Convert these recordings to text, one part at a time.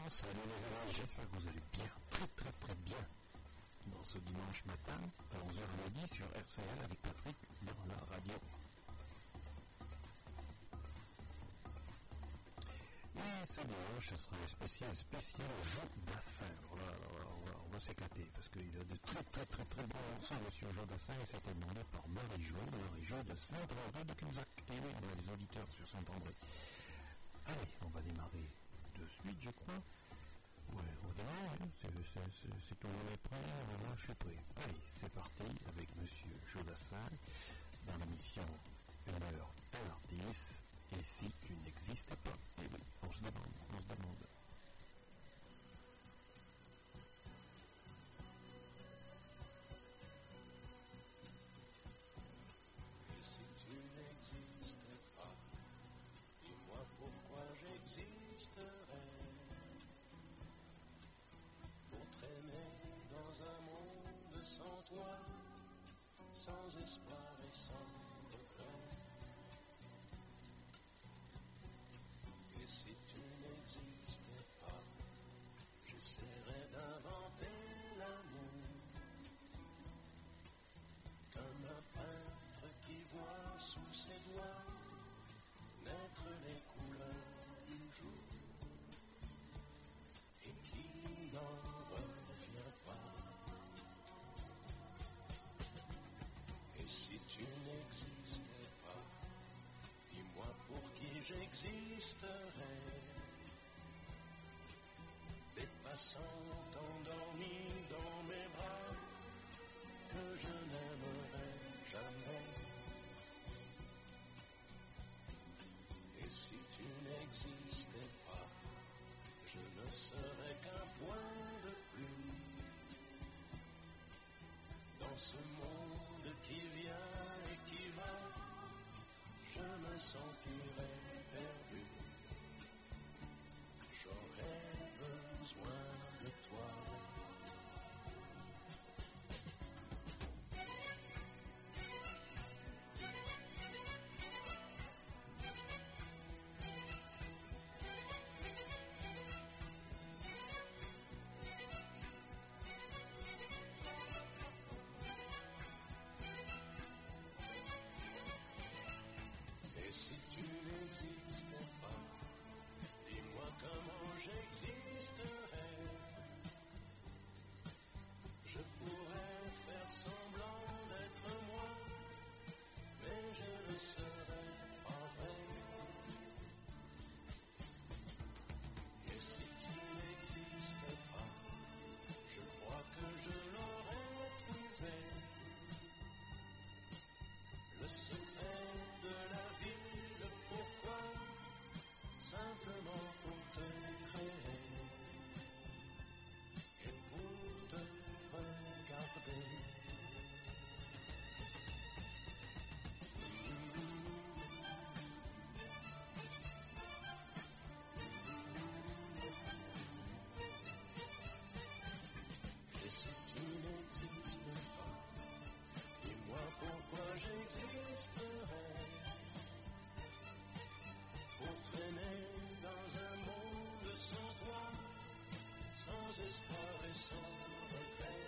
Salut les amis, j'espère que vous allez bien, très très très bien. Dans ce dimanche matin, à 11h midi sur RCL avec Patrick dans la radio. Et ce dimanche, ce sera un spécial Jodassin. On va s'éclater parce qu'il y a de très très très très bons morceaux sur Jodassin et c'était demandé par Marie-Jo de Saint-André de Cumzac. Et oui, on a des auditeurs sur Saint-André. Allez, on va démarrer de suite, je crois. Ouais, on démarre, hein. C'est tout le monde est prêt, voilà, je suis prêt. Allez, c'est parti avec Monsieur Jodassin dans l'émission 1 heure, un artiste, et si tu n'existais pas. Et oui, on se demande. Et si tu n'existais pas, dis-moi pourquoi j'existerais. Pour traîner dans un monde sans toi, sans espoir et sans regret. Et si tu n'existais pas, j'essaierais d'inventer l'amour. Comme un peintre qui voit sous ses doigts naître les couleurs du jour. Et qui n'en revient pas. Et si tu n'existais pas, dis-moi pour qui j'existerais. Des passants endormis dans mes bras que je n'aimerais jamais. Et si tu n'existais pas, je ne serais qu'un point de plus dans ce monde qui vient et qui va. Je me sentirais perdu. J'aurais besoin de toi. Et si tu n'existais pas, dis-moi comment j'existerais. Je pourrais faire semblant d'être moi, mais je ne serais pas vrai. Et si tu n'existais pas, je crois que je l'aurais trouvé. Le secret de la vie, le pourquoi, simplement pour te créer et pour te regarder. Et si tu n'existais pas, dis-moi pourquoi j'existerais. Pour traîner dans un monde sans toi, sans espoir et sans regret.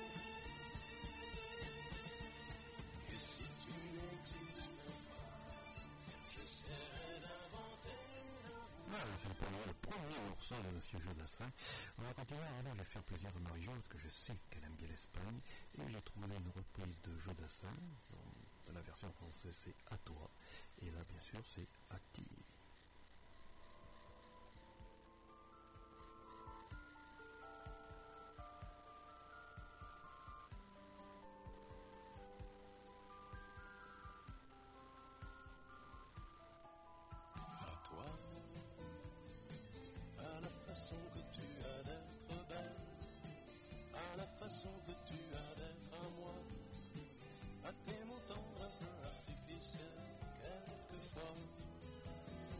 Et si tu n'existais pas, j'essaierais d'inventer l'amour. Voilà, c'est le premier morceau de Monsieur Jodassin. On va continuer, je vais faire plaisir à Marie-Jo parce que je sais qu'elle aime bien l'Espagne et j'ai trouvé une reprise de Jodassin. Dans la version française c'est À toi et là bien sûr c'est À ti. À toi, à la façon que tu as d'être belle, à la façon que tu as d'être à moi, à tes mots tendres un peu artificiels quelquefois,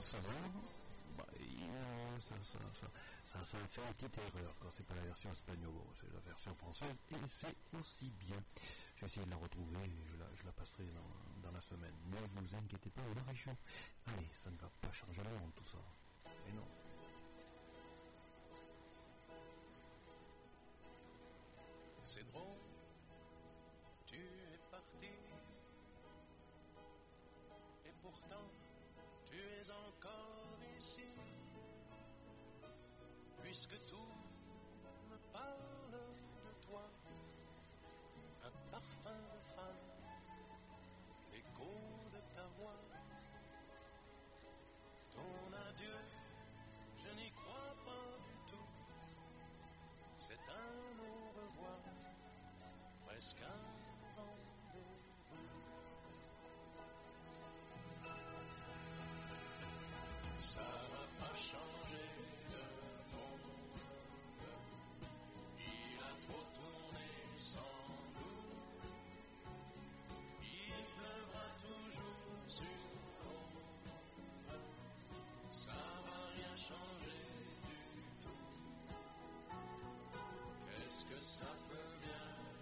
receveur, ça fait une petite erreur quand c'est pas la version espagnole, c'est la version française et c'est aussi bien. Je vais essayer de la retrouver et je la passerai dans la semaine. Ne vous inquiétez pas, la région. Allez, ça ne va pas changer le monde tout ça. Mais non. C'est drôle, tu es parti, et pourtant tu es encore ici, puisque tout me parle de toi, un parfum de femme, l'écho de ta voix, ton adieu, je n'y crois pas du tout, c'est un au revoir. Presque un rendez-vous. Ça va pas changer le monde. Il a trop tourné sans nous. Il pleuvra toujours sur l'ombre. Ça va rien changer du tout. Qu'est-ce que ça peut bien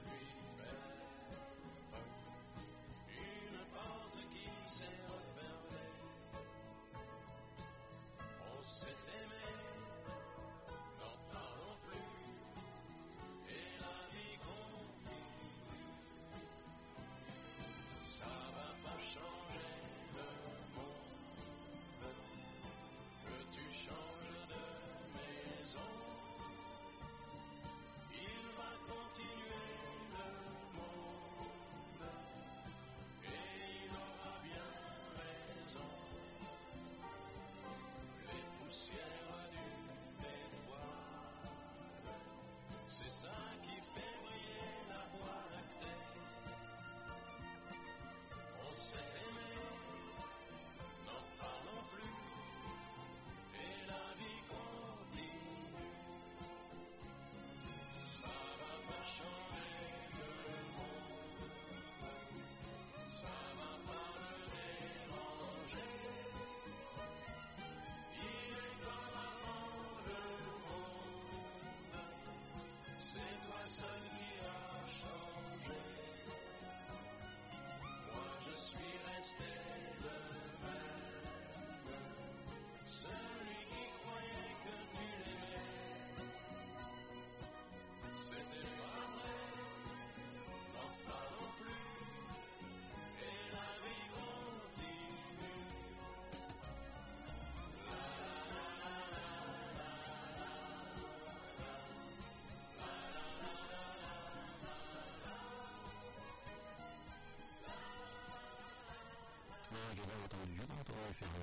J'ai entendu faire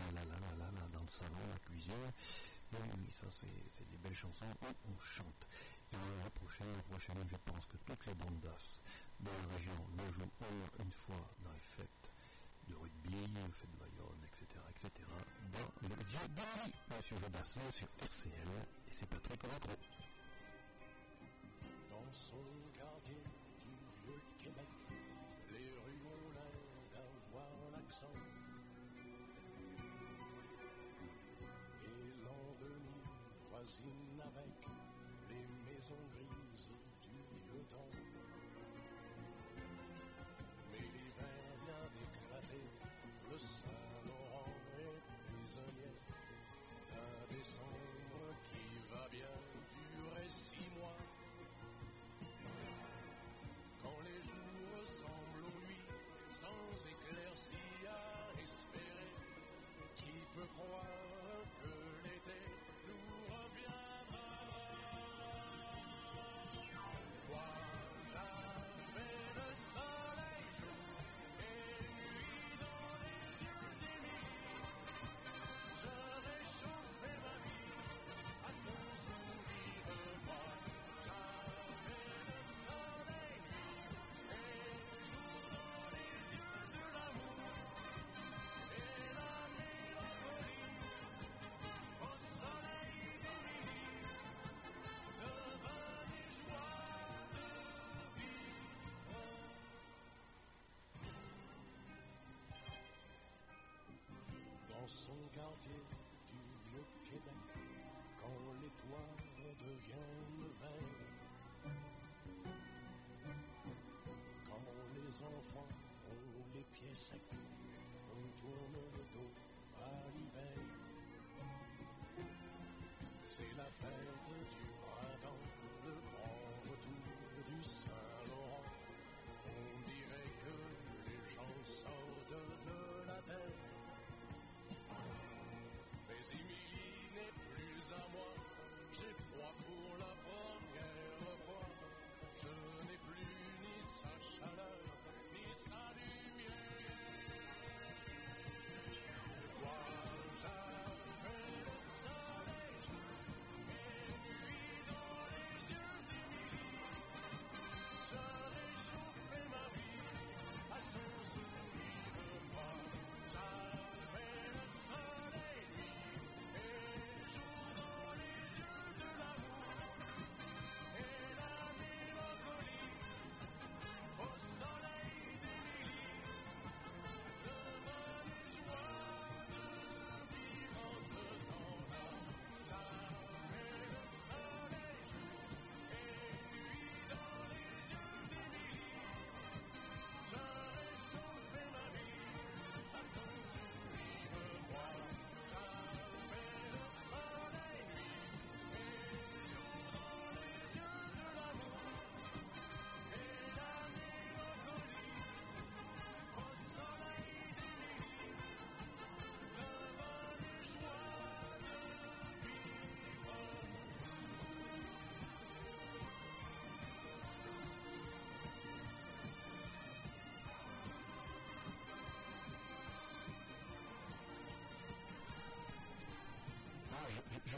la dans le salon, la cuisine. Oui, ça c'est des belles chansons où on chante. Et la prochaine, je pense que toutes les bandas de la région le jouent au moins une fois dans les fêtes de rugby, les fêtes de Bayonne, etc. Dans les yeux d'Henri, Monsieur Jodassin sur RCL, et c'est Patrick Retro. Dans son quartier du vieux Québec, les rues ont l'air d'avoir l'accent. Et l'an 2000 voisine avec les maisons grises du vieux temps. Mais l'hiver vient d'éclater, le Saint-Laurent est prisonnier d'un décembre qui va bien durer 6 mois. Quand les jours ressemblent aux nuits, sans éclaircie à espérer, qui peut croire que l'été nous reviendra?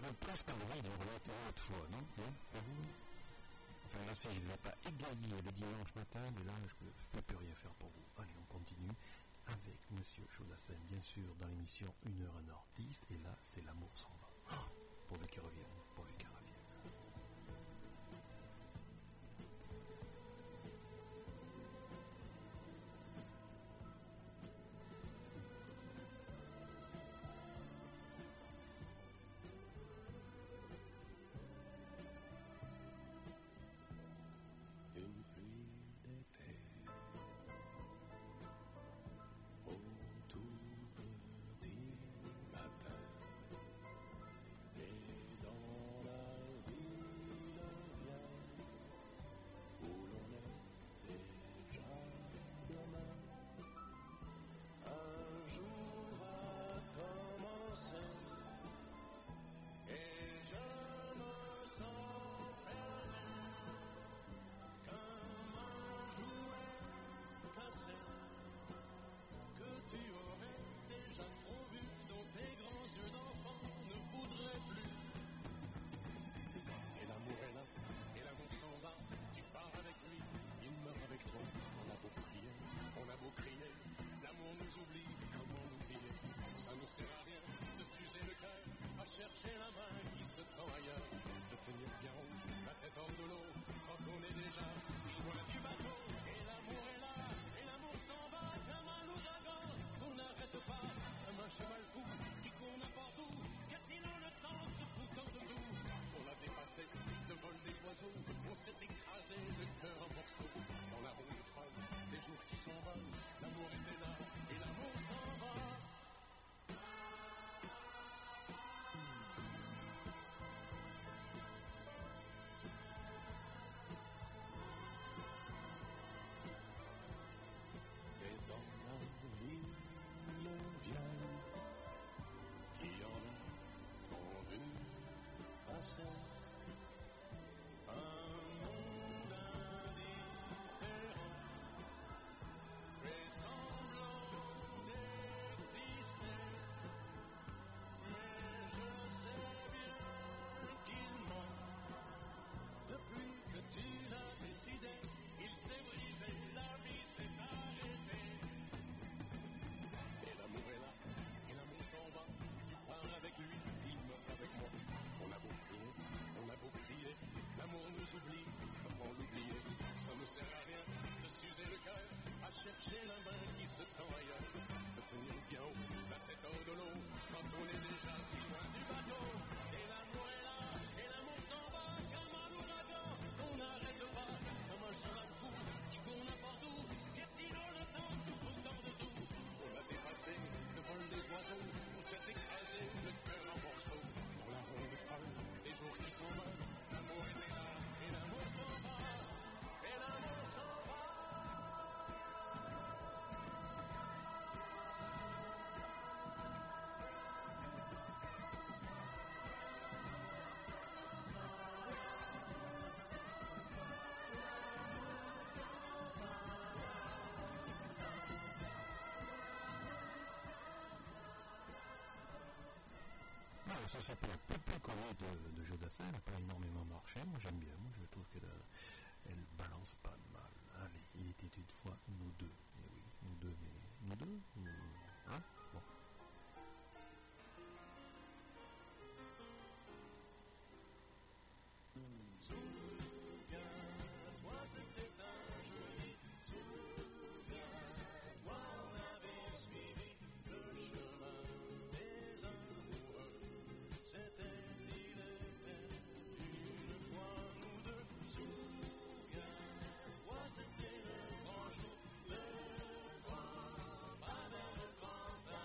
donne presque envie de remonter une autre fois, non? Enfin, là, si je ne vais pas égayer le dimanche matin, mais là, je ne peux plus rien faire pour vous. Allez, on continue avec Monsieur Chaudassin, bien sûr, dans l'émission 1 heure un artiste, et là, c'est l'amour s'en va. Oh, pourvu qu'il revienne, pourvu qu'il revienne. Chercher la main qui se tend ailleurs, te tenir bien haut, la tête hors de l'eau, quand on est déjà si loin du bateau. Et l'amour est là, et l'amour s'en va comme un ouragan, qu'on n'arrête pas, comme un cheval fou qui court n'importe où, qu'attirant le temps se foutant de tout. On a dépassé le vol des oiseaux, on s'est écrasé le cœur en morceaux, dans la ronde folle des jours qui s'envolent, l'amour était là, et l'amour s'en va. Chercher la main qui se tend ailleurs, de tenir bien haut, la tête hors de l'eau, quand on est déjà si loin du bateau. Et l'amour est là, et l'amour s'en va, comme un ouragan, qu'on n'arrête pas, comme un cheval fou, qui court n'importe où, piétinant le temps, se foutant de tout. On a dépassé le vol des oiseaux, on s'est écrasé, le cœur en morceaux, dans la ronde folle, des jours qui s'envolent, l'amour était là, et l'amour s'en va, et l'amour s'en va. Ça s'appelle la plus connue de Jodassin, elle n'a pas énormément marché, moi j'aime bien, moi je trouve qu'elle balance pas mal. Allez, il était une fois nous deux, et oui, nous deux, mais nous deux, hein, bon. C'était le grand jour, le grand, pas de grand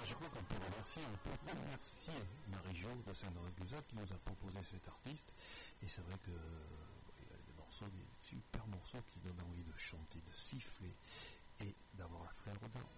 je crois qu'on peut remercier Marie-Jo de Saint-André-Cluzat qui nous a proposé cet artiste. Et c'est vrai que il y a des morceaux, des super morceaux qui donnent envie de chanter, de siffler et d'avoir la fleur aux dents.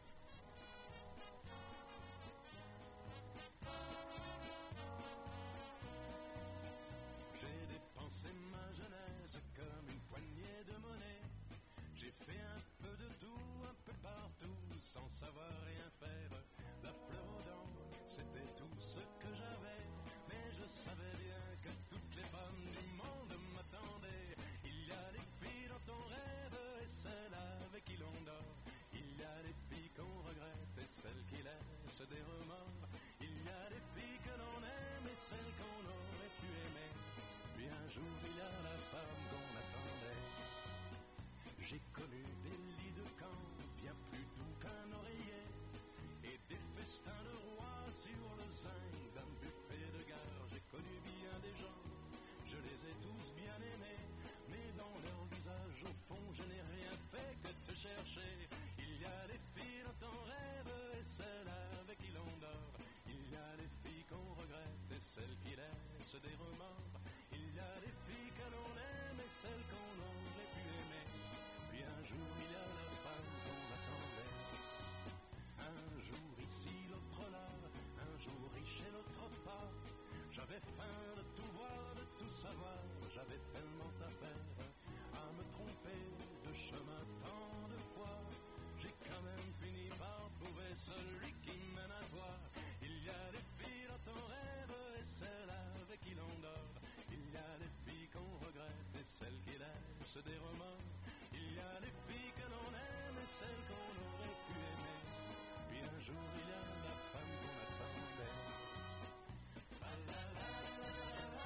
J'ai dépensé ma jeunesse comme une poignée de monnaie. J'ai fait un peu de tout, un peu partout, sans savoir rien faire. La fleur aux dents, c'était tout ce que j'avais. Mais je savais bien que toutes les femmes du monde m'attendaient. Il y a des filles dans ton rêve et celles avec qui l'on dort. Il y a des filles qu'on regrette et celles qui laissent des remords. Il y a des filles que l'on aime et celles qu'on aurait pu aimer. Puis un jour il y a la femme qu'on attendait. J'ai connu des lits de camp bien plus doux qu'un oreiller et des festins de rois sur le zinc d'un buffet de gare. J'ai connu bien des gens, je les ai tous bien aimés, mais dans leur visage au fond je n'ai rien fait que te chercher. Il y a des filles dans ton rêve et celles avec qui l'on dort. Il y a des filles qu'on regrette et celles qui laissent des remords. Il y a des filles que l'on aime et celles qu'on aurait pu aimer. Puis un jour il y a la femme qu'on attendait. Un jour ici, l'autre là, un jour riche et l'autre pas. J'avais faim de tout voir, de tout savoir. J'avais tellement à faire, à me tromper de chemin tant de fois. J'ai quand même fini par trouver celui qui mène à toi. Il y a des filles dans ton rêve et celles avec qui l'on dort. Il y a des filles qu'on regrette et celles qui laissent des remords. Il y a des filles que l'on aime et celles qu'on aurait pu aimer. Puis un jour il y a la femme qu'on attendait. La la la la la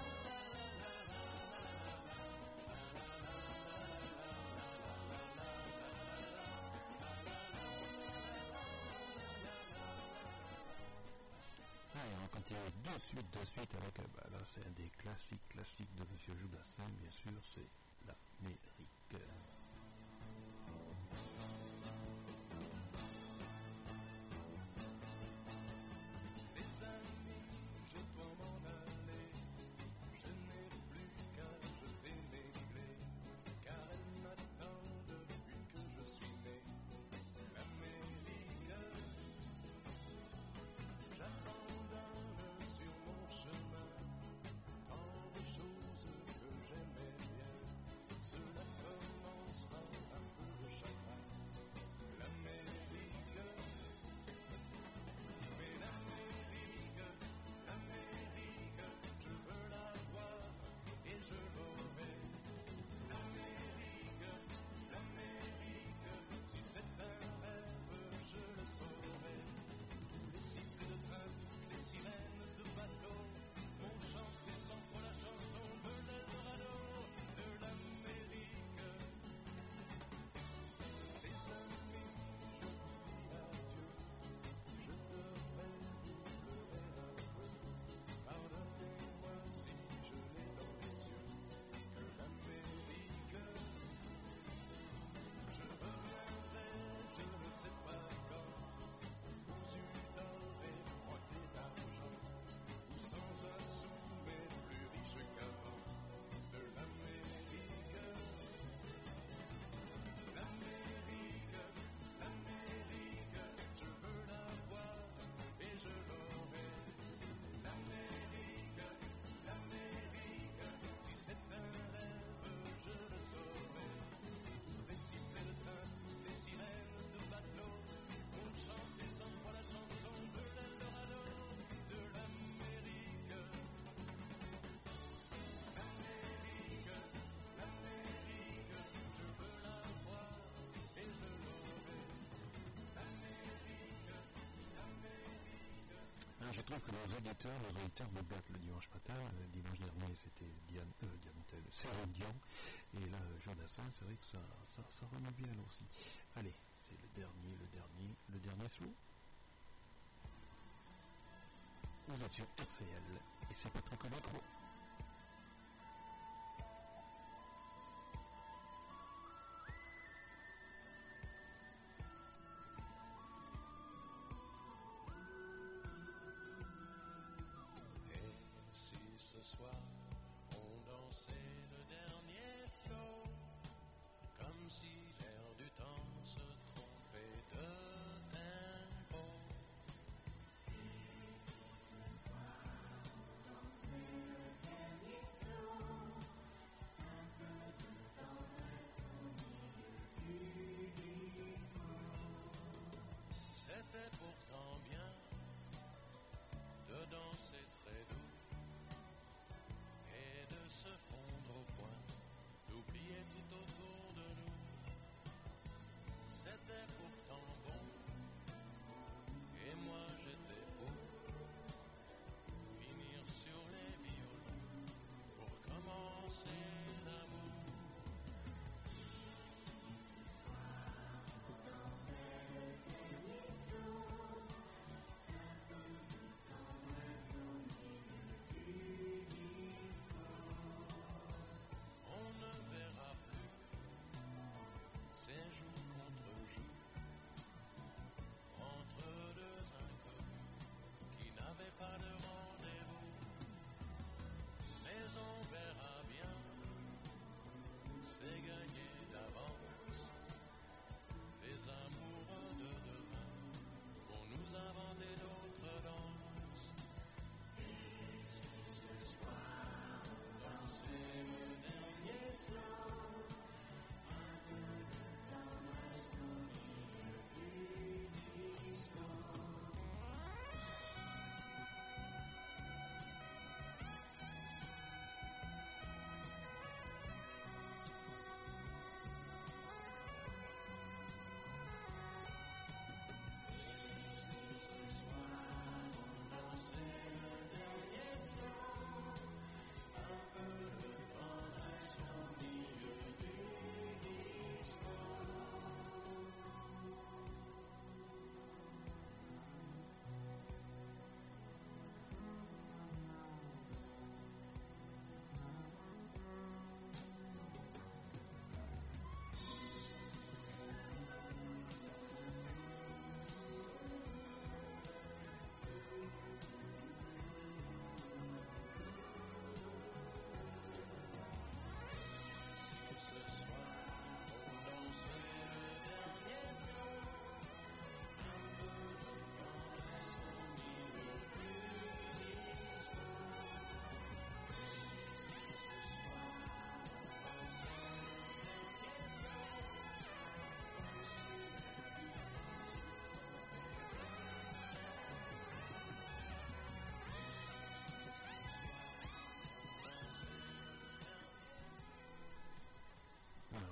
Allez, on continue de suite avec, là c'est un des classiques de Monsieur Jodassin, bien sûr, c'est l'Amérique. Des amis, je dois m'en aller. Je n'ai plus qu'à jeter mes clés, car elles m'attendent depuis que je suis né. L'Amérique, j'abandonne sur mon chemin tant de choses que j'aimais bien. Cela commence par un peu de chagrin. L'Amérique, mais l'Amérique, je veux la voir et je l'aurai. L'Amérique, si c'est un rêve, je le saurai. Les sifflets de train, les sirènes de bateau, mon chanter sans foi la chanson de l'Eldorado, de l'Amérique. Les amis, je vous dis adieu, je devrais vous pleurer un peu. Pardonnez-moi si je l'ai dans les yeux, que l'Amérique. Je reviendrai, je ne sais pas quand, cousu d'or et pointé d'argent, ou sans un sou mais plus riche qu'avant. De l'Amérique, je veux la voir et je l'aurai. L'Amérique, si c'est un rêve, je le saurai. Les sifflets de train, les sirènes de bateau, on chantait sans foi la chanson de l'Eldorado, de l'Amérique. L'Amérique, je veux la voir et je l'aurai. L'Amérique. Alors, je trouve que nos auditeurs me battent le dimanche matin. Le dimanche dernier, c'était Céline Dion. Et là, Jodassin, c'est vrai que ça remet bien aussi. Allez, c'est le dernier slow. Vous êtes sur RCL et c'est Patrick au micro.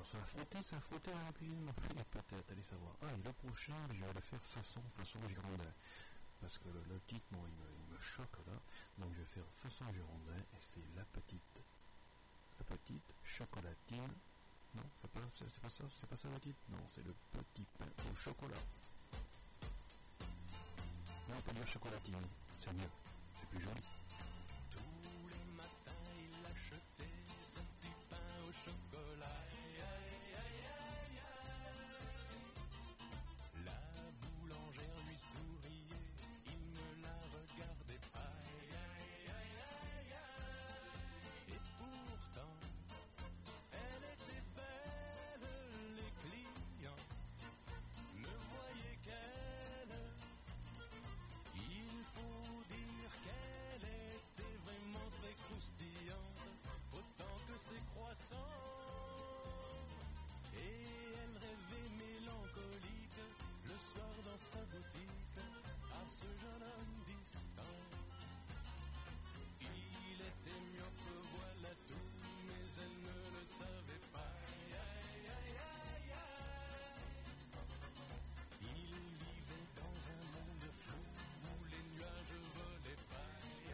ça a frotté dans la cuisine, peut-être, allez savoir. Ah, et le prochain, je vais le faire façon Girondin. Parce que le titre, moi, il me choque là. Donc je vais faire façon Girondin, et c'est la petite chocolatine. Non, c'est pas ça le titre. Non, c'est le petit pain au chocolat. Non, on peut dire chocolatine, c'est mieux, c'est plus joli. Tous les matins, il achetait ce petit pain au chocolat. La boulangère lui souriait, il ne la regardait pas. Et pourtant, elle était belle, les clients ne voyaient qu'elle. Il faut dire qu'elle était vraiment très croustillante, autant que ses croissants. Et elle rêvait mélancolique le soir dans sa boutique à ce jeune homme distant. Il était myope, voilà tout, mais elle ne le savait pas. Il vivait dans un monde flou où les nuages volaient pas.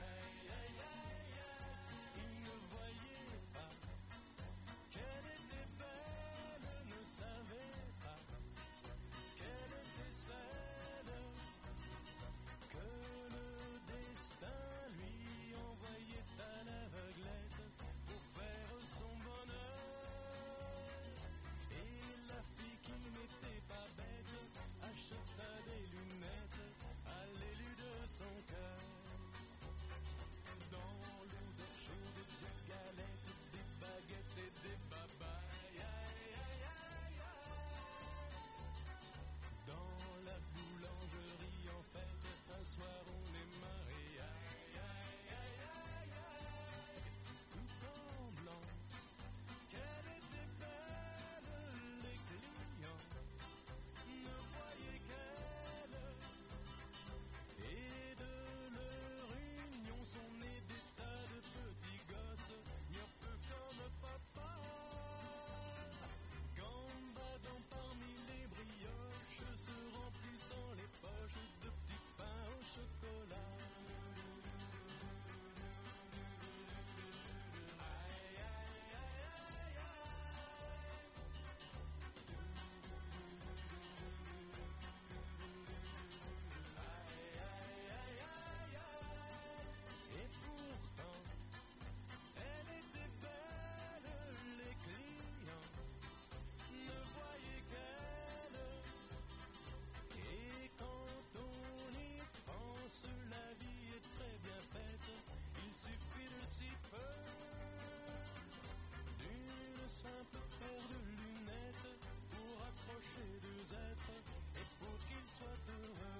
Il ne voyait pas qu'elle était belle, ne savait pas qu'elle était celle que le destin lui envoyait à l'aveuglette pour faire son bonheur. Et la fille qui n'était pas bête acheta des lunettes à l'élu de son cœur. Dans l'odeur chaude des galettes, des baguettes et des babayes. Dans la boulangerie en fête, un soir on est mariés. Tout en blanc, qu'elle était belle, les clients ne voyaient qu'elle. Et de leur union sont nés des tas de petits gosses, myopes comme papa. Gambadant parmi les brioches, se remplissant les poches de petits pains au chocolat. Et pourtant, elle était belle, les clients ne voyaient qu'elle. Et quand on y pense, la vie est très bien faite. Il suffit de si peu, d'une simple paire de lunettes pour accrocher deux êtres et pour qu'ils soient heureux.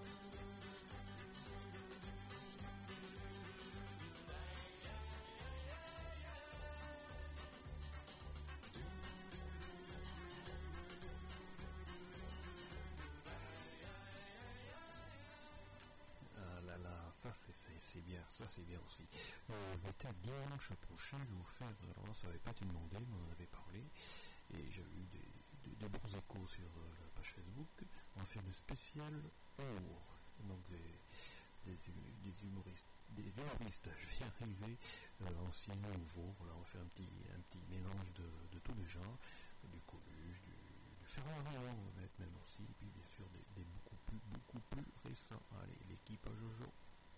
Ah là là, c'est bien, ça c'est bien aussi. Peut-être dimanche prochain, je vais vous faire, alors ça n'avait pas été demandé, mais on en avait parlé, et j'ai eu des bons échos sur la page Facebook. On va faire une spéciale humour, donc des humoristes, je vais y arriver, anciens, nouveaux. Voilà, on va faire un petit mélange de tous les genres, du Coluche, du Fernand Arnaud, on va mettre même aussi, et puis bien sûr des beaucoup plus récents. Allez, l'équipe à Jojo.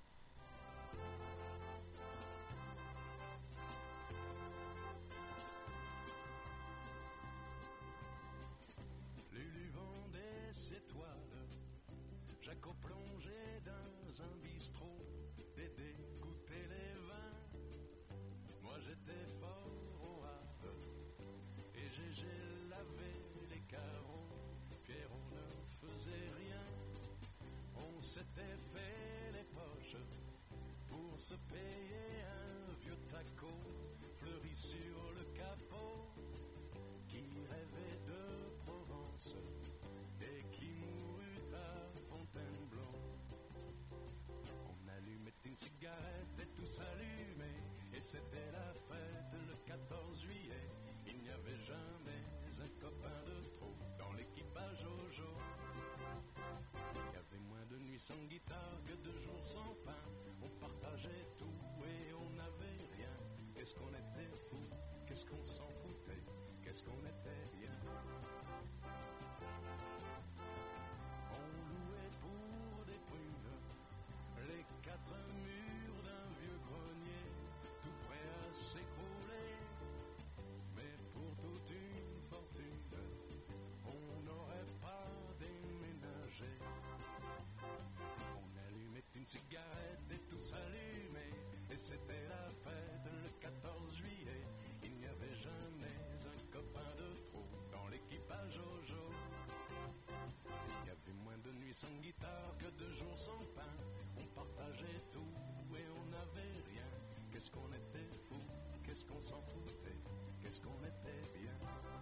Lulu vendait ses toiles, Jaco plongeait dans un bistrot, Dédé goûtait les vins. Moi j'étais fort au Havre, et Gégé lavait les carreaux. Pierrot ne faisait rien, on s'était fait les poches pour se payer un vieux taco fleuri sur le capot, qui rêvait de Provence et qui mourut à Fontainebleau. On allumait une cigarette et tout s'allumait, et c'était la fête le 14 juillet. Il n'y avait jamais un coq sans guitare, que 2 jours sans pain. On partageait tout et on n'avait rien. Qu'est-ce qu'on était fou, qu'est-ce qu'on s'en foutait, qu'est-ce qu'on était bien. On louait pour des prunes les 4 murs d'un vieux grenier, tout prêt à s'écrouler. Mais pour toute une fortune, on n'aurait pas déménagé. On allumait une cigarette et tout s'allumait, et c'était la fête le 14 juillet. Il n'y avait jamais un copain de trop dans l'équipage Jojo. Il y avait moins de nuits sans guitare que 2 jours sans pain. On partageait tout et on n'avait rien. Qu'est-ce qu'on était fou, qu'est-ce qu'on s'en foutait, qu'est-ce qu'on était bien.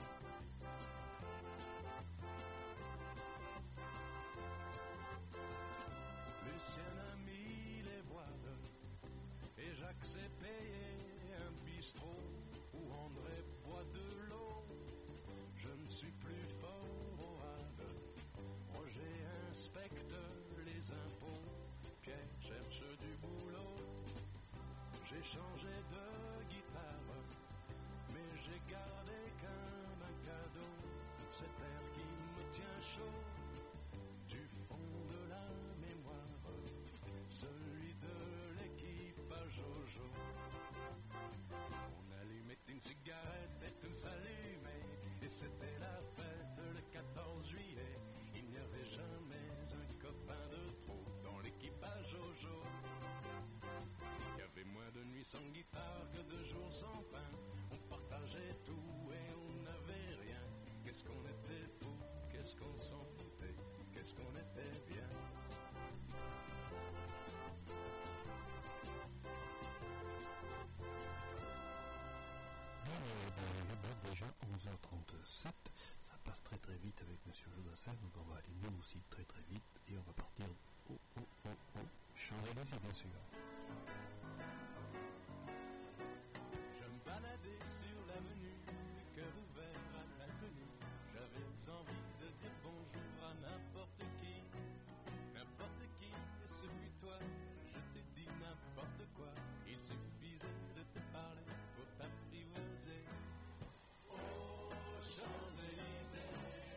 Lucien a mis les voiles et Jacques s'est payé un bistrot où André boit de l'eau. Je ne suis plus fort au hall. Roger inspecte les impôts. Pierre cherche du boulot. J'ai changé de guitare, mais j'ai gardé comme un cadeau cet air qui me tient chaud du fond de la mémoire, celui de l'équipage Jojo. On allumait une cigarette et tout s'allumait, et c'était la fête le 14 juillet. Il n'y avait jamais un copain de trop dans l'équipage Jojo. Il y avait moins de nuits sans guitare que 2 jours sans pain. On partageait tout et on n'avait rien. Qu'est-ce qu'on était fou, qu'est-ce qu'on s'en foutait, qu'est-ce qu'on était bien. Déjà 11h37, ça passe très très vite avec Monsieur Jodassin, donc on va aller nous aussi très très vite et on va partir au Champs-Élysées bien sûr. Je me baladais sur l'avenue, le cœur ouvert à l'inconnu. J'avais envie de dire bonjour à n'importe qui, et ce fut toi. Je t'ai dit n'importe quoi, il suffisait de te parler pour t'apprivoiser. Champs-Élysées,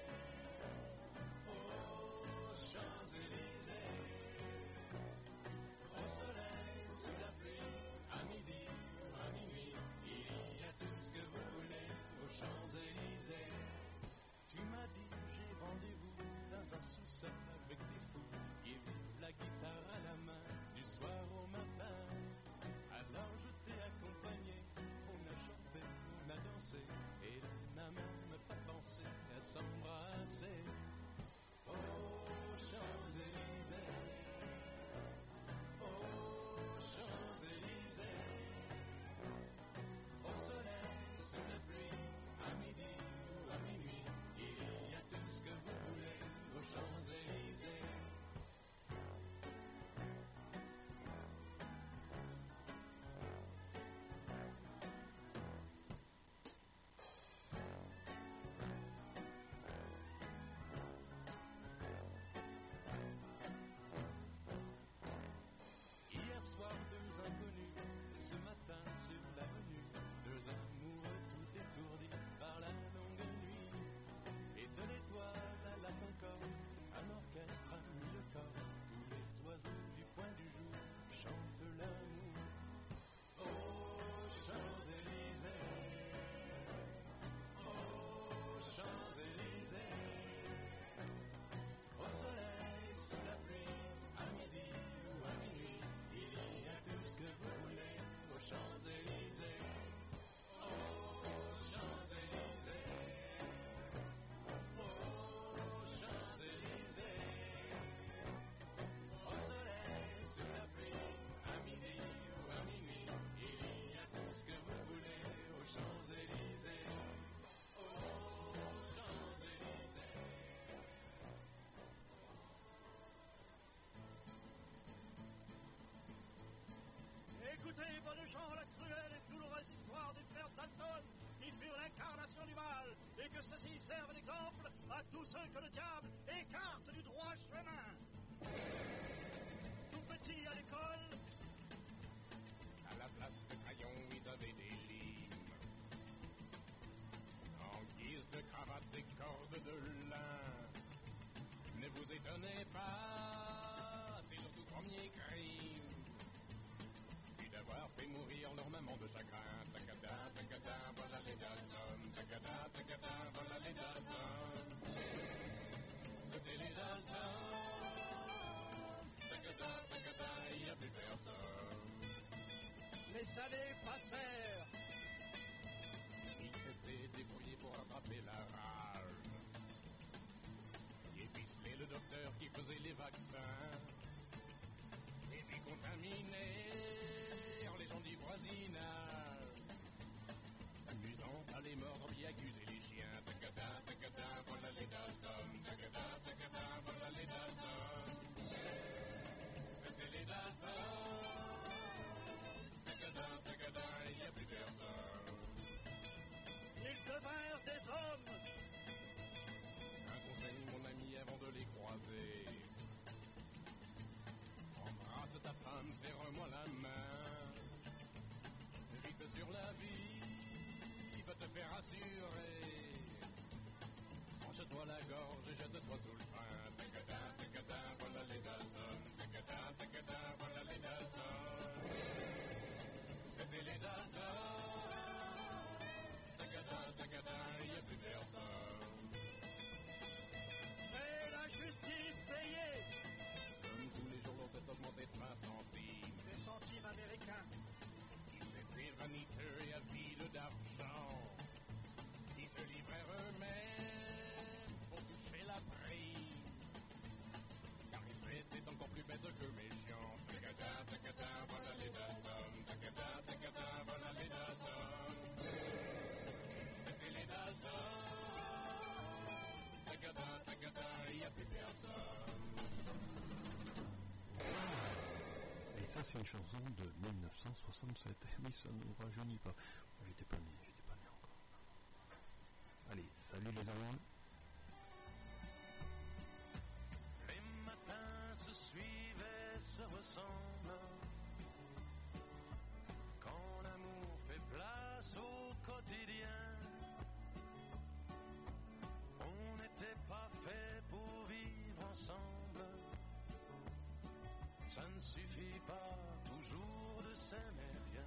au soleil, sous la pluie, à midi ou à minuit, il y a tout ce que vous voulez aux Champs-Élysées. Tu m'as dit j'ai rendez-vous dans un sous-sol avec des fous qui vivent la guitare à la main du soir au matin. Alors je t'ai accompagné, on a chanté, on a dansé et on n'a même pas pensé à s'embrasser. Oh Champs-Élysées, oh Champs-Élysées, au soleil, sous la pluie, à midi ou à minuit, il y a tout ce que vous voulez aux Champs-Élysées. Hier soir, 2 inconnus, et ce matin sur l'avenue, 2 amoureux tout étourdis par la longue nuit. Et de l'étoile à la Concorde, un orchestre a mis le corps, tous les oiseaux du point du jour chantent l'amour. Oh Champs-Élysées, oh Champs-Élysées, au soleil, sous la pluie, à midi ou à minuit, il y a tout ce que vous voulez aux Champs-Élysées. Oh Champs-Élysées, oh Champs-Élysées, au soleil, sous la pluie, à midi ou à minuit, il y a tout ce que vous voulez aux Champs-Élysées. Oh Champs-Élysées. Écoutez, bonnes gens, la cruelle et douloureuse histoire des frères Dalton, qui furent l'incarnation du mal, et que ceci serve d'exemple à tous ceux que le diable écarte du droit chemin. connais pas, c'est leur tout premier crime. Puis d'avoir fait mourir leur maman de chagrin. Takada, takada, voilà les Dalton. Takada, takada, voilà les Dalton. C'était les Dalton. Takada, takada, il n'y a plus personne. Les années passèrent. Il s'était débrouillé pour attraper la rage. Il ficelait le docteur qui faisait les vaccins. Et puis contaminèrent les gens du voisinage. S'amusant à les mordre, puis accuser les chiens. Takada, takada, voilà les Dalton. Takada, takada, voilà les Dalton. C'était les Dalton. Takada, takada, il n'y a plus personne. Ils devinrent des hommes. Un conseil, mon ami, avant de les croiser. Embrasse ta femme, serre-moi la main. Vite sur la vie, va te faire assurer. Tranche-toi la gorge et jette-toi sous le pain. Takada, takada, voilà les Dalton. Takada, takada, voilà les Dalton. C'était les Dalton. Takada, takada, il n'y a plus personne. Mais la justice payait. Comme tous les jours, l'on peut augmenter de 20 centimes. Des centimes américains. Ils étaient vaniteux et avides d'argent. Ils se livrèrent eux-mêmes pour toucher la prise. Car ils étaient encore plus bêtes que méchants. Takada, takada, voilà les Dalton. Takada, takada, voilà les Dalton. C'était les Dalton. Takada, takada, il n'y a plus personne. Et ça, c'est une chanson de 1967. Oui, ça ne nous rajeunit pas. J'étais pas né encore. Allez, salut les amis. Les matins se suivent, se ressemblent. Quand l'amour fait place au quotidien, on n'était pas fait pour vivre ensemble. Ça ne suffit pas toujours de s'aimer bien.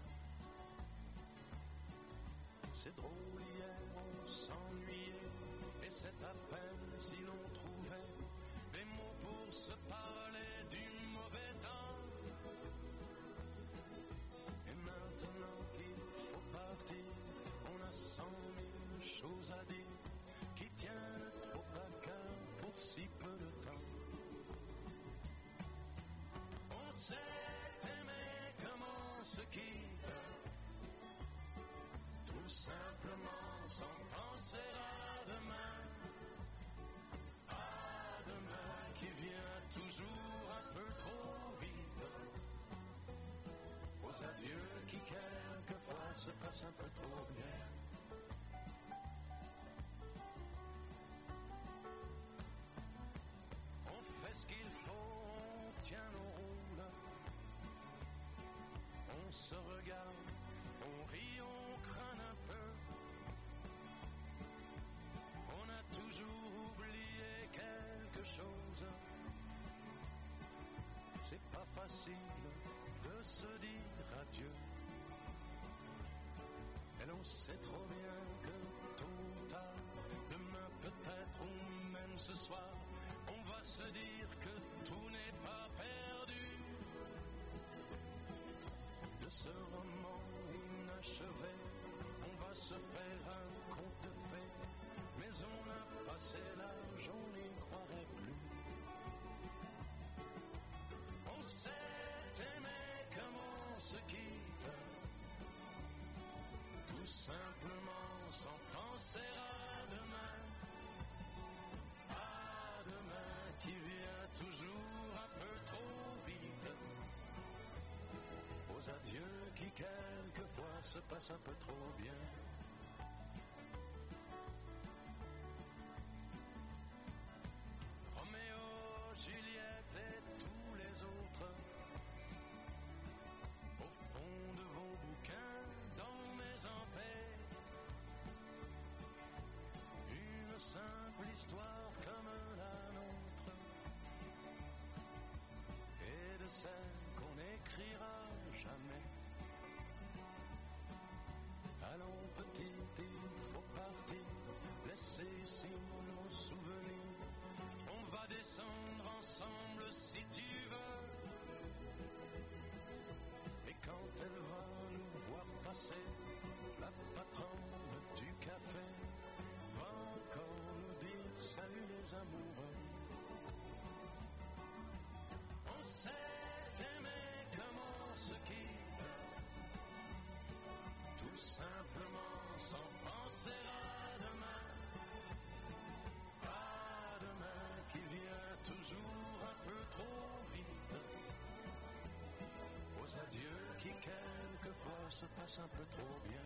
C'est drôle, hier on s'ennuyait, et c'est à peine si l'on trouvait des mots pour se parler du mauvais temps. Et maintenant qu'il faut partir, on a 100 000 choses à dire qui tiennent trop à cœur pour si peu de temps. On s'est aimé comme on se quitte, tout simplement sans penser à demain. À demain qui vient toujours un peu trop vite. Aux adieux qui quelquefois se passent un peu trop bien. On fait ce qu'il faut, on tient nos rôles. On se regarde, on rit, on craint un peu. On a toujours oublié quelque chose. C'est pas facile de se dire adieu. Mais l'on sait trop bien que tôt ou tard, demain peut-être ou même ce soir, on va se dire que tout n'est pas perdu. De ce roman inachevé, on va se faire un conte de fées. Mais on a passé l'âge, on n'y croirait plus. On s'est aimé comme on se quitte, tout simplement sans penser à demain. À demain qui vient toujours un peu trop vite. Aux adieux qui quelquefois se passent un peu trop bien. Roméo, Juliette et tous les autres, au fond de vos bouquins, dans mes empais, une simple histoire comme la nôtre, toi se passe un peu trop bien.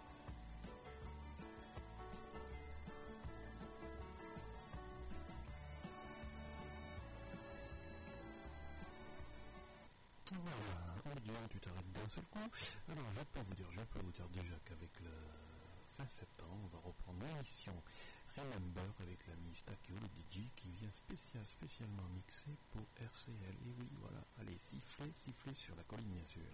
Voilà, tu t'arrêtes d'un seul coup. Alors je peux vous dire déjà qu'avec le fin septembre, on va reprendre l'émission Remember avec l'ami Stakio, le DJ, qui vient spécialement mixer pour RCL. Et oui, voilà, allez, sifflez sur la colline bien sûr.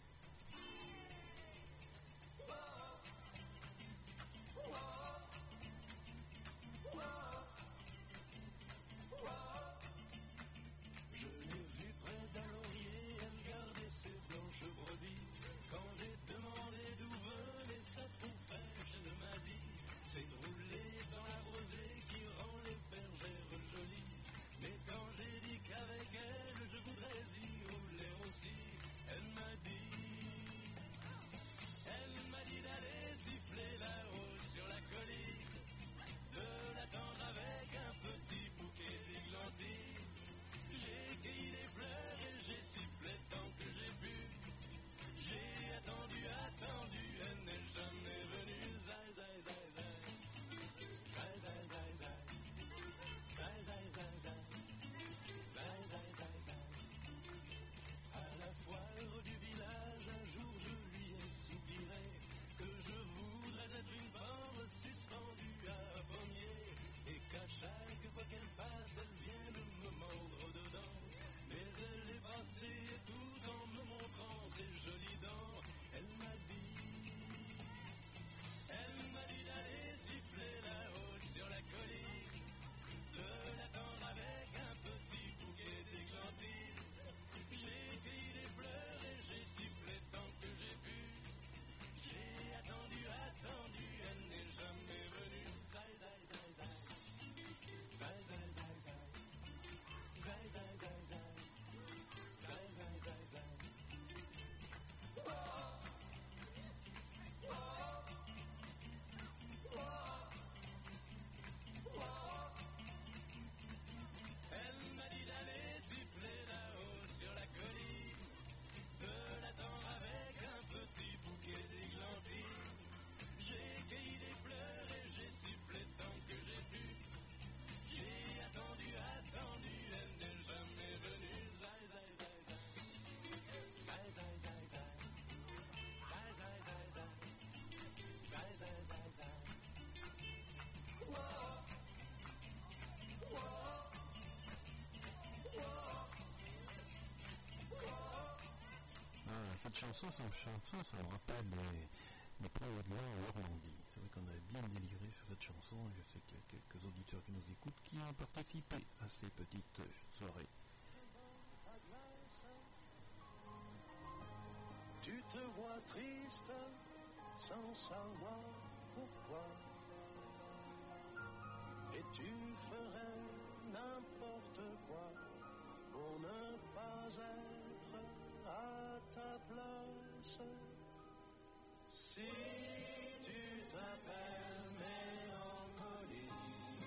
Cette chanson, ça me rappelle les périodes là en Normandie. C'est vrai qu'on avait bien déliré sur cette chanson et je sais qu'il y a quelques auditeurs qui nous écoutent qui ont participé à ces petites soirées. Tu te vois triste sans savoir pourquoi, et tu ferais n'importe quoi pour ne pas être à ta place. Si tu t'appelles mélancolie,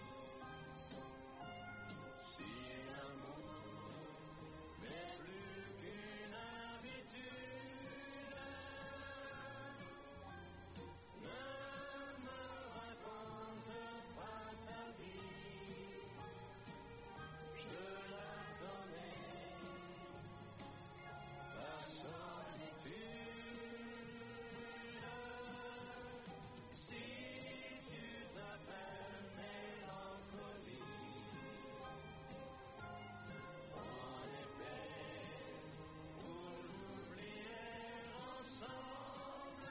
si l'amour n'est plus qu'une habitude, ne me raconte pas ta vie, je la connais, ta solitude. Si tu t'appelles mélancolie, en effet, pour l'oublier ensemble,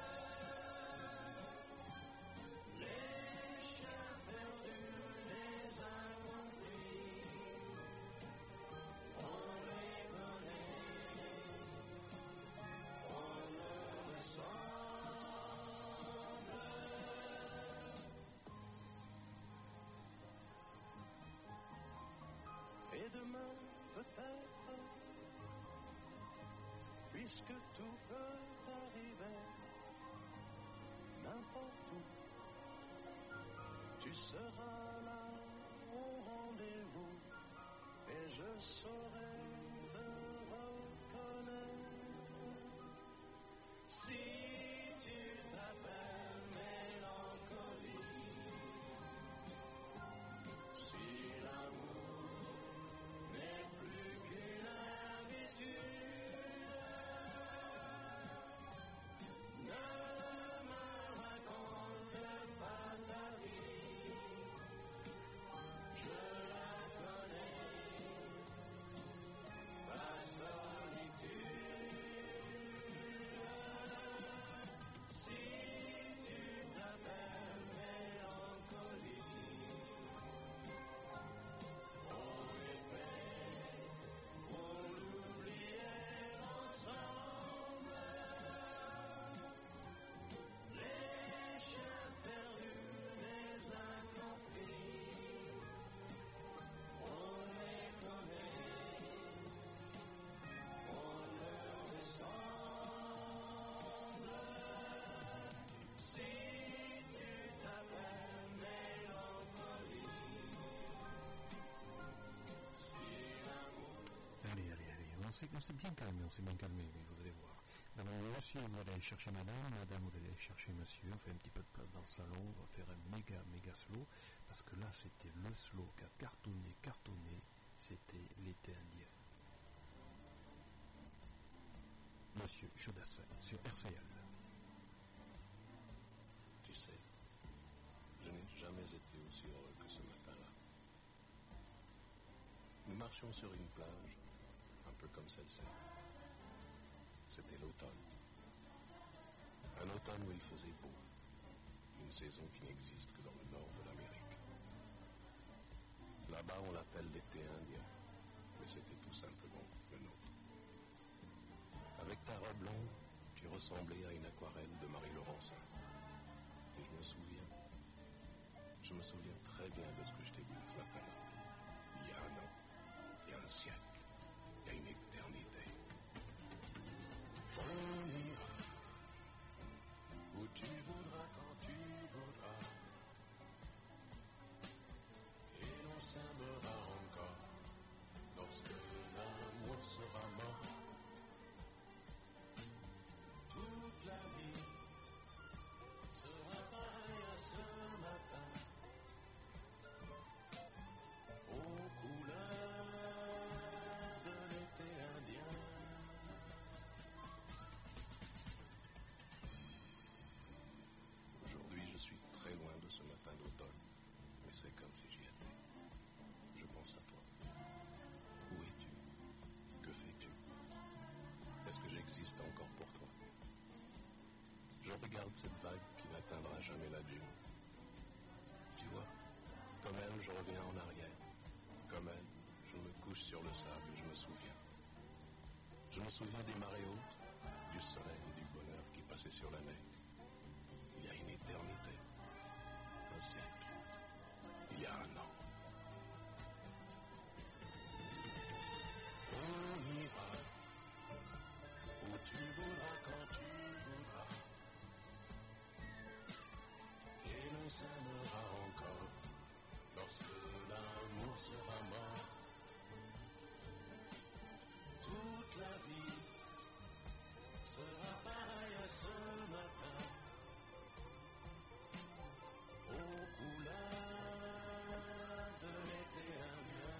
les chiens perdus, les incompris, on les connaît, on leur ressemble. Et demain, peut-être, puisque tout peut arriver, n'importe où, tu seras là au rendez-vous, et je saurai te reconnaître. Si s'est bien calmé, mais vous allez voir. Monsieur, vous allez aller chercher madame, vous allez aller chercher monsieur, on fait un petit peu de place dans le salon, on va faire un méga slow, parce que là c'était le slow qui a cartonné, c'était l'été indien. Monsieur Jodassin, sur RCL. Tu sais, je n'ai jamais été aussi heureux que ce matin-là. Nous marchions sur une plage, un peu comme celle-ci. C'était l'automne. Un automne où il faisait beau. Une saison qui n'existe que dans le nord de l'Amérique. Là-bas, on l'appelle l'été indien, mais c'était tout simplement le nôtre. Avec ta robe longue, tu ressemblais à une aquarelle de Marie Laurencin. Et je me souviens très bien de ce que je t'ai dit ce matin-là. Il y a un an, il y a un siècle, il y a une éternité. On ira où tu voudras, quand tu voudras, et l'on s'aimera encore lorsque l'amour sera mort. Toute la vie sera pareille à ce matin, aux couleurs de l'été indien. Aujourd'hui, je suis très loin de ce matin d'automne, mais c'est comme si j'y étais. Je pense à toi. Où es-tu? Que fais-tu? Est-ce que j'existe encore pour toi? Je regarde cette vague qui n'atteindra jamais la dune. Tu vois, comme elle, je reviens en arrière. Comme elle, je me couche sur le sable et je me souviens. Je me souviens des marées hautes, du soleil et du bonheur qui passaient sur la mer. Il y a une éternité, un siècle, il y a un an. On ira où tu voudras, quand tu voudras, et l'on s'aimera encore lorsque l'amour sera mort. Toute la vie sera pareille à ce matin, aux couleurs de l'été indien.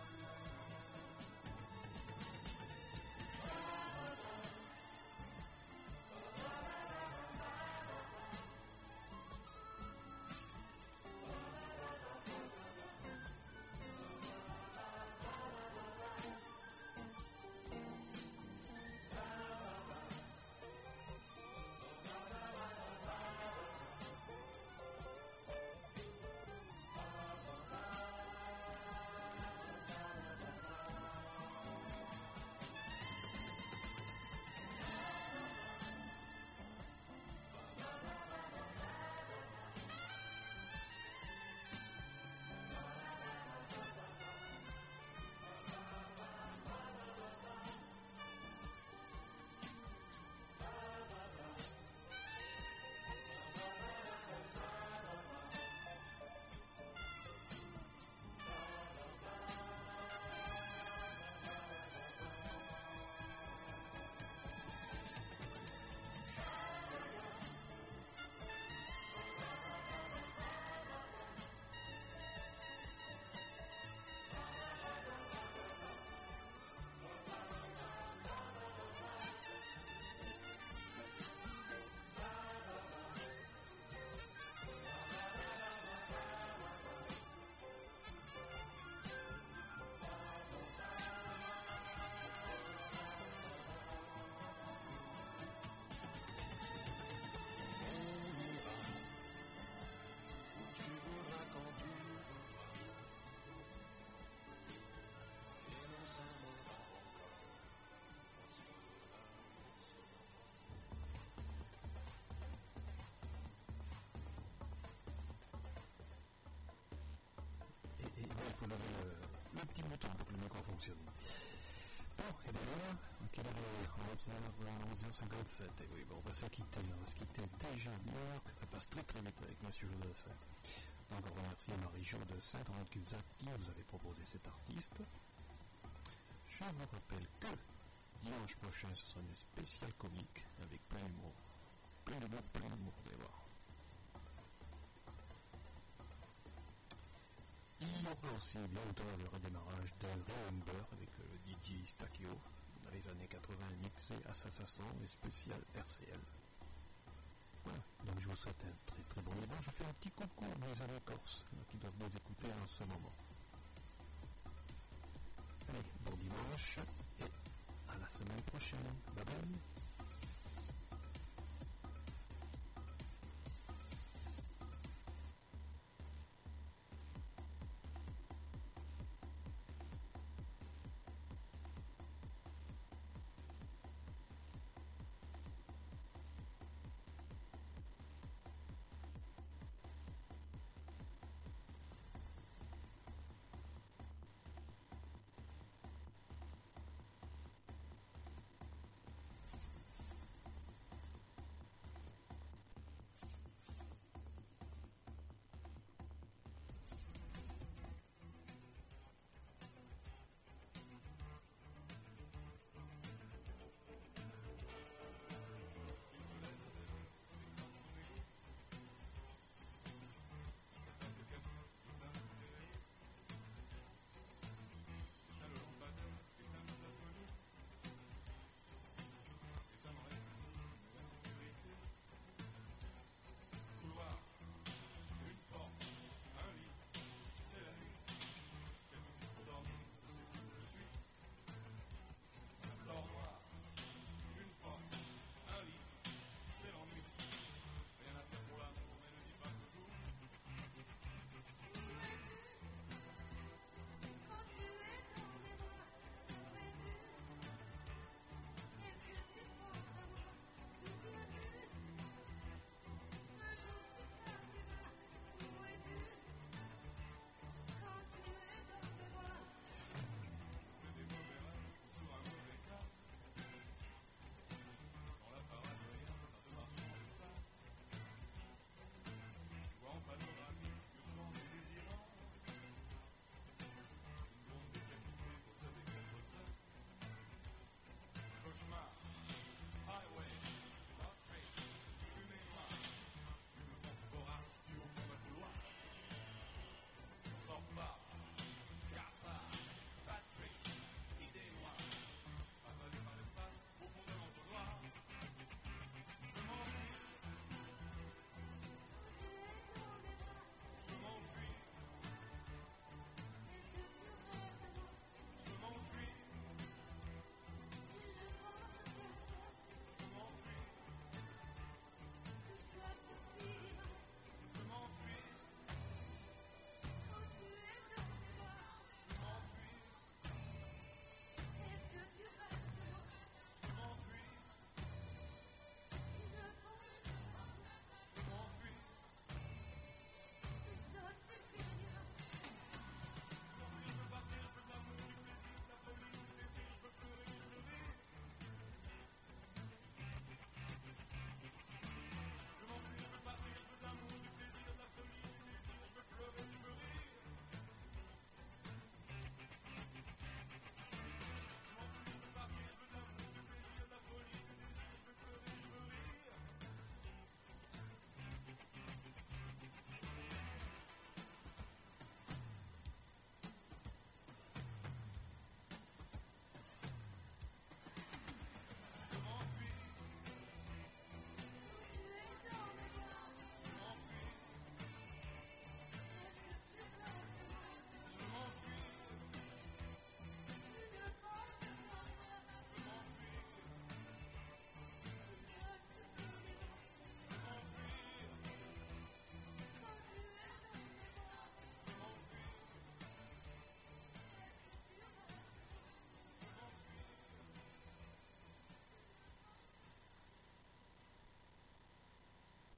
faut lever le petit bouton pour que le micro fonctionne. Bon, et bien voilà, quelle heure est 11h57. Et oui, bon, on va se quitter déjà l'heure, que ça passe très très vite avec M. Jodassin. Donc on remercie Marie-Jo de Saint-Laurent-de-Cubzac qui vous avait proposé cet artiste. Je vous rappelle que Dimanche prochain, ce sera une spéciale comique avec plein d'humour. Plein d'humour, vous allez voir. Il y aura aussi bientôt le redémarrage de Remember avec le DJ Stakio dans les années 80 mixé à sa façon, mais spécial RCL. Voilà, donc je vous souhaite un très très bon dimanche. Je fais un petit coucou à mes amis corses qui doivent nous écouter en ce moment. Allez, bon dimanche et à la semaine prochaine. Bye bye.